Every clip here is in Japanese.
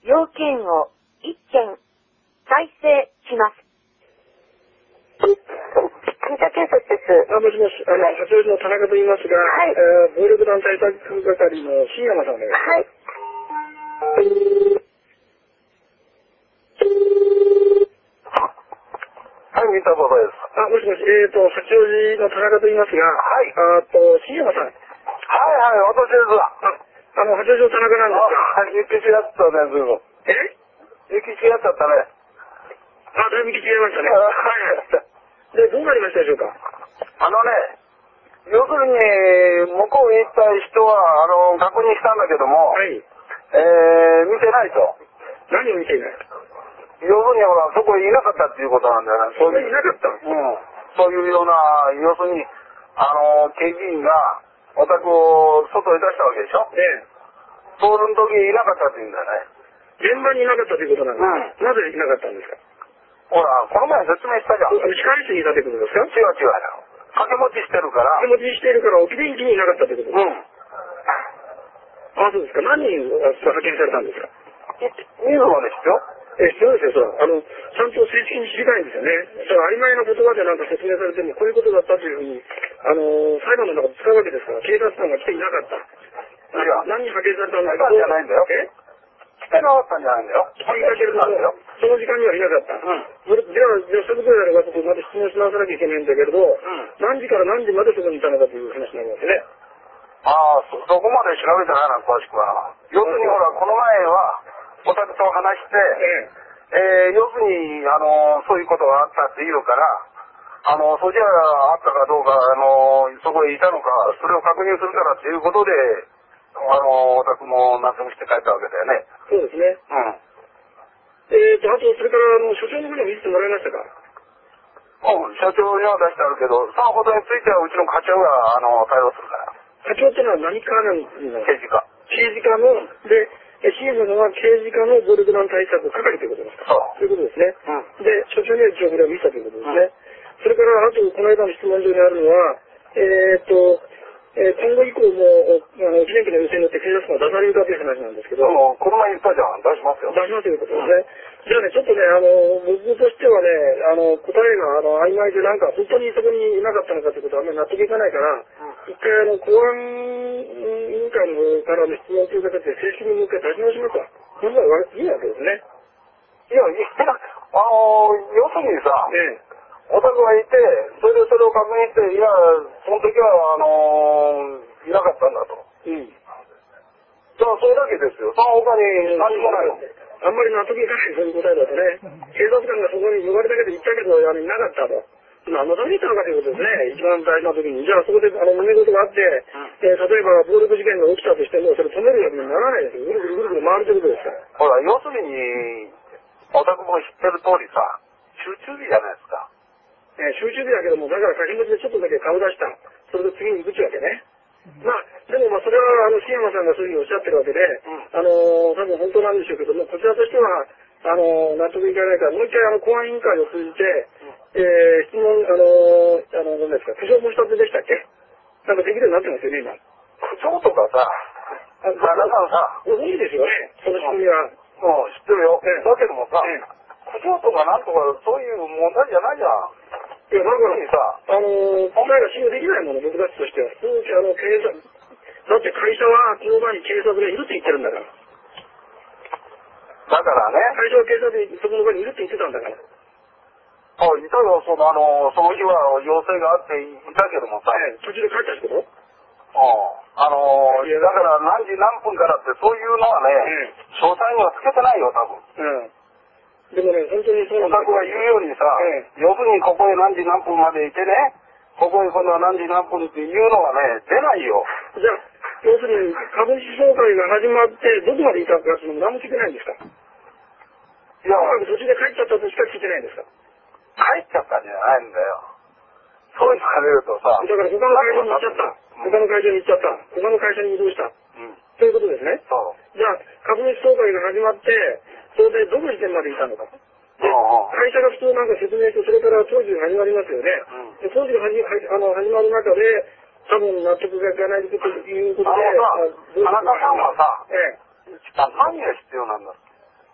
要件を1件再生します。三田警察です。 もしもし、八王子の田中と言いますが、 はい。 暴力団対策係の新山さんです。 はい。 はい、三田馬場です。 もしもし、八王子の田中と言いますが、 はい。 新山さん。 はいはい、私ですわ。 八王子の田中なんですが。 雪しやったね、ずいぶん。雪しやっちゃったね。 だいぶ雪違いましたね。 はい。 で、どうなりましたでしょうか。 要するに、向こうへ行った人は、確認したんだけども、 はい。 見てないと。 何を見ていない？ 要するに、ほら、そこへいなかったっていうことなんだよね。 それいなかった？ そういうような、要するに、警備員が、お宅を外へ出したわけでしょ。その時いなかったって言うんだよね。 現場にいなかったということなんですか。なぜいなかったんですか。 ほら、この前説明したじゃん。 控室にいたということですか。 違うよ。掛け持ちしてるから。 掛け持ちしてるから、沖電機にいなかったということですか。そうですか。何人派遣されたんですか。 人数はですよ。 必要ですよ、それは。ちゃんと正式に知りたいんですよね。それ曖昧な言葉でなんか説明されても、こういうことだったというふうに、裁判の中で使うわけですから、警察官が来ていなかった。何人派遣されたんだけど。 じゃないんだよ。来てなかったんじゃないんだよ。 聞いたけれども、その時間にはいなかった。じゃあ、そういうことであれば、また質問し直さなきゃいけないんだけれど、何時から何時までそこにいたのかという話になりますね。 そこまで調べてないな、詳しくは。要するにほら、この前は、お宅と話して、要するに、そういうことがあったって言うから、そちらがあったかどうか、そこへいたのか、それを確認するからっていうことで、お宅も納得して帰ったわけだよね。 そうですね。あと、それから、所長の方にも見せてもらいましたか。 社長には出してあるけど、そのことについてはうちの課長が、対応するから。 課長ってのは何課なんですか。 刑事課。 刑事課の、で、新山さんは刑事課の暴力団対策係ということですか。そういうことですね。で、所長には一応これを見たということですね。それから、あと、この間の質問状にあるのは、今後以降も、記念日の要請によって警察官が出されるかという話なんですけど。 この前言ったじゃん。出しますよ。 出しますということですね。じゃあね、ちょっとね、僕としてはね、答えが曖昧で、なんか本当にそこにいなかったのかということはあんまり納得いかないから、一回公安委員会の方からの質問という形で正式にもう一回出し直しますわ。そんなのいいわけですね。 いや、要するにさ、お宅がいて、それを確認して、いや、その時は、いなかったんだと。じゃあ、それだけですよ。その他に何もないの。 あんまり納得いかない、そういう答えだとね。警察官がそこに呼ばれたけど行ったけど、いなかったと。何のために行ったのかということですね。一番大事な時に。じゃあ、そこで、揉め事があって、例えば、暴力事件が起きたとしても、それ止めるようにならないですよ。ぐるぐるぐるぐる回るということですから。 ほら、要するに、お宅も知ってる通りさ、集中日じゃないですか。 集中日だけども、だから掛け持ちでちょっとだけ顔出した。それで次に行くってわけね。でもそれは、新山さんがそういうふうにおっしゃってるわけで、多分本当なんでしょうけども、こちらとしては、納得いかないから、もう一回公安委員会を通じて、質問、何ですか、苦情申し立てでしたっけ。なんかできるようになってますよね、今。 苦情とかさ、旦那さんさ、 ご存知ですよね、その仕組みは。 知ってるよ。だけどもさ、苦情とかなんとかそういう問題じゃないじゃん。 いや、だからさ、答えが信用できないもの、僕たちとしては。警察、だって会社は、この場に警察がいるって言ってるんだから。 だからね。 会社は警察にそこの場にいるって言ってたんだから。 いたよ、その日は要請があっていたけどもさ。 途中で帰ったってこと。 だから何時何分からってそういうのはね、詳細にはつけてないよ、多分。 でもね、本当にそうお宅が言うようにさ、要するにここへ何時何分までいてね、ここへ今度は何時何分っていうのがね、出ないよ。 じゃあ、要するに株主総会が始まって、どこまでいたかっていうのも何も聞いてないんですか。いや、途中で帰っちゃったとしか聞いてないんですか。 帰っちゃったんじゃないんだよ。そういうのが出るとさ。 だから他の会社に行っちゃった。他の会社に行っちゃった。他の会社に移動した。ということですね。じゃあ、株主総会が始まって、それでどの時点までいたのか。会社が普通なんか説明して、それから当時が始まりますよね。で当時が始まる中で、多分納得がいかないということで、 田中さんはさ、何が必要なんだ。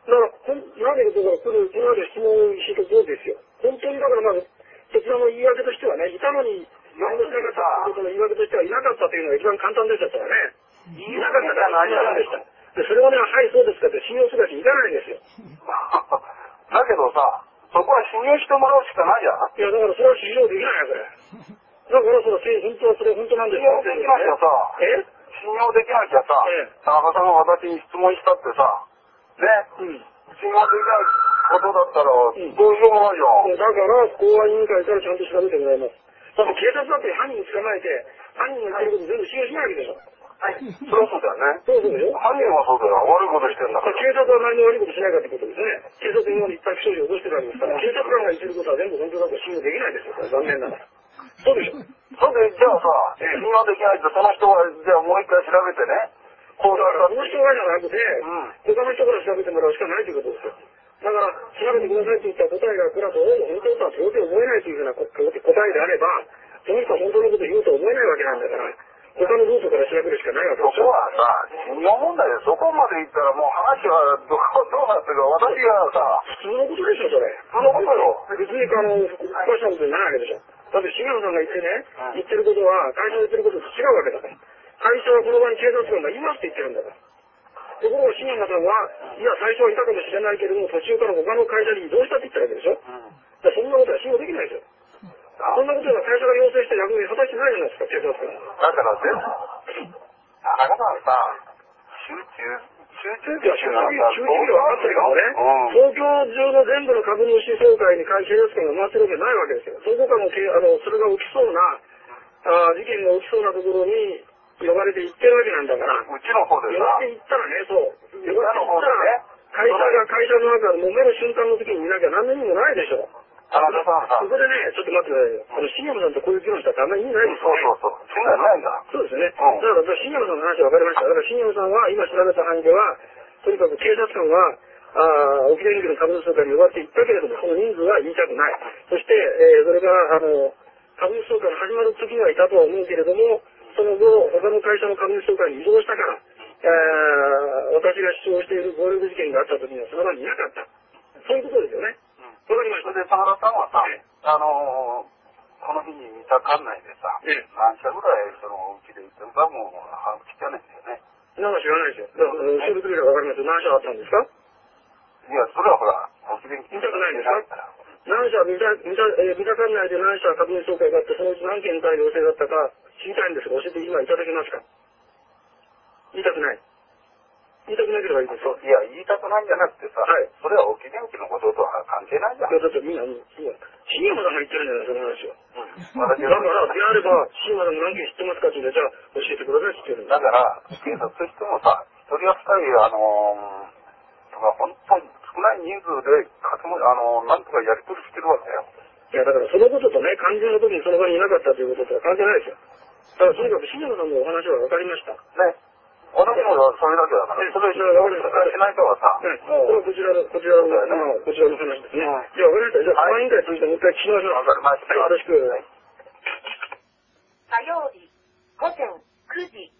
今までのところ来る、今まで質問してたそうですよ。本当にだからまず、そちらの言い訳としてはね、いたのに、何もしなかったことの言い訳としてはいなかったというのが一番簡単でしたからね。言いなかったから何もでした。で、それをね、はい、そうですかって信用するわけいかないんですよ。 だけどさ、そこは信用してもらうしかないじゃん。 いや、だからそれは信用できないよ、これ。だからその本当はそれ本当なんですよ。 信用できなきゃさ、信用できなきゃさ、田中さんが私に質問したってさ、ね、信用できないことだったら、どうしようもないじゃん。 だから、公安委員会からちゃんと調べてもらいます。だって警察だって犯人捕まえて、犯人が言ってること全部信用しないわけでしょ。 はい。そりゃそうだよね。 そうでしょ。 犯人はそうだよ。悪いことしてんだから。 警察は何も悪いことしないかってことですね。警察今までいっぱい不祥事を起こしてるわけですから、警察官が言ってることは全部本当だと信用できないですよ。残念ながら。そうでしょ。 それで、じゃあさ、信用できないとその人が、じゃあもう一回調べてね。 こうだから、その人がじゃなくて、他の人から調べてもらうしかないということですよ。だから、調べてくださいと言った答えが来らと、本当とは到底思えないというふうな答えであれば、その人は本当のことを言うと思えないわけなんだから、他のルートから調べるしかないわけですよ。 そこはさ、信用問題でそこまで行ったらもう話はどうなってるか、私がさ、 普通のことでしょ、それ。 普通のことよ。 別におかしなことにならないわけでしょ。だって重野さんが言ってね、言ってることは、会社の言ってることと違うわけだから。会社はこの場に警察官がいますって言ってるんだから。ところが重野さんは、いや、最初はいたかもしれないけれども、途中から他の会社に移動したって言ったわけでしょ。だからそんなことは信用できないですよ。そんなことは会社が要請した役目果たしてないじゃないですか、警察官。 だからね、田中さんさ、集中力は分かってるけどね、東京中の全部の株主総会に警察官が回ってるわけないわけですよ。どこかのそれが起きそうな、事件が起きそうなところに呼ばれて行ってるわけなんだから、 うちの方でさ、 呼ばれて行ったらね、そう、呼ばれて行ったら、会社の中で揉める瞬間の時に見なきゃ何の意味もないでしょ。 田中さんさ、 そこでね、ちょっと待ってください。重野さんとこういう議論したってあんまり意味ないですよね。 そう。そんなのないんだ。 そうですね。だから重野さんの話は分かりました。だから重野さんは今調べた範囲では、とにかく警察官は、沖電機の株主総会に呼ばれて行ったけれども、その人数は言いたくない。そして、それが、株主総会が始まる時はいたとは思うけれども、その後、他の会社の株主総会に移動したから、私が主張している暴力事件があった時にはその場にいなかった。そういうことですよね。わかりました。 それで、田中さんはさ、この日に見た館内でさ、何社ぐらいそのうちで行ってるかも把握してないんだよね。 なんか知らないですよ。だから、調べてくればわかりますよ。何社あったんですか？ いや、それはほら、沖電機見たくないんですか？何社、見た館内で何社株主総会があって、そのうち何件対応制だったか知りたいんですが、教えて今いただけますか？言いたくない。言いたくなければいいですよ。 いや、言いたくないんじゃなくてさ、それは沖電機のこととは関係ないじゃん。 いや、だってみんな、重野さんが言ってるんじゃないその話は。だから、であれば、重野さんが何件知ってますかって言うと、じゃあ、教えてくださいって言ってるんだ。 だから、警察としてもさ、一人や二人、本当に少ない人数で、なんとかやり取りしてるわけよ。 いや、だからそのこととね、肝心の時にその場にいなかったということとは関係ないですよ。だから、とにかく重野さんのお話は分かりました。 ね。私もそれだけだから。それしないとはさ。 こちらの話ですね。じゃあ、分かりました。じゃあ、公安委員会としてもう一回聞きましょう。 分かりました。 よろしく。 火曜日午前9時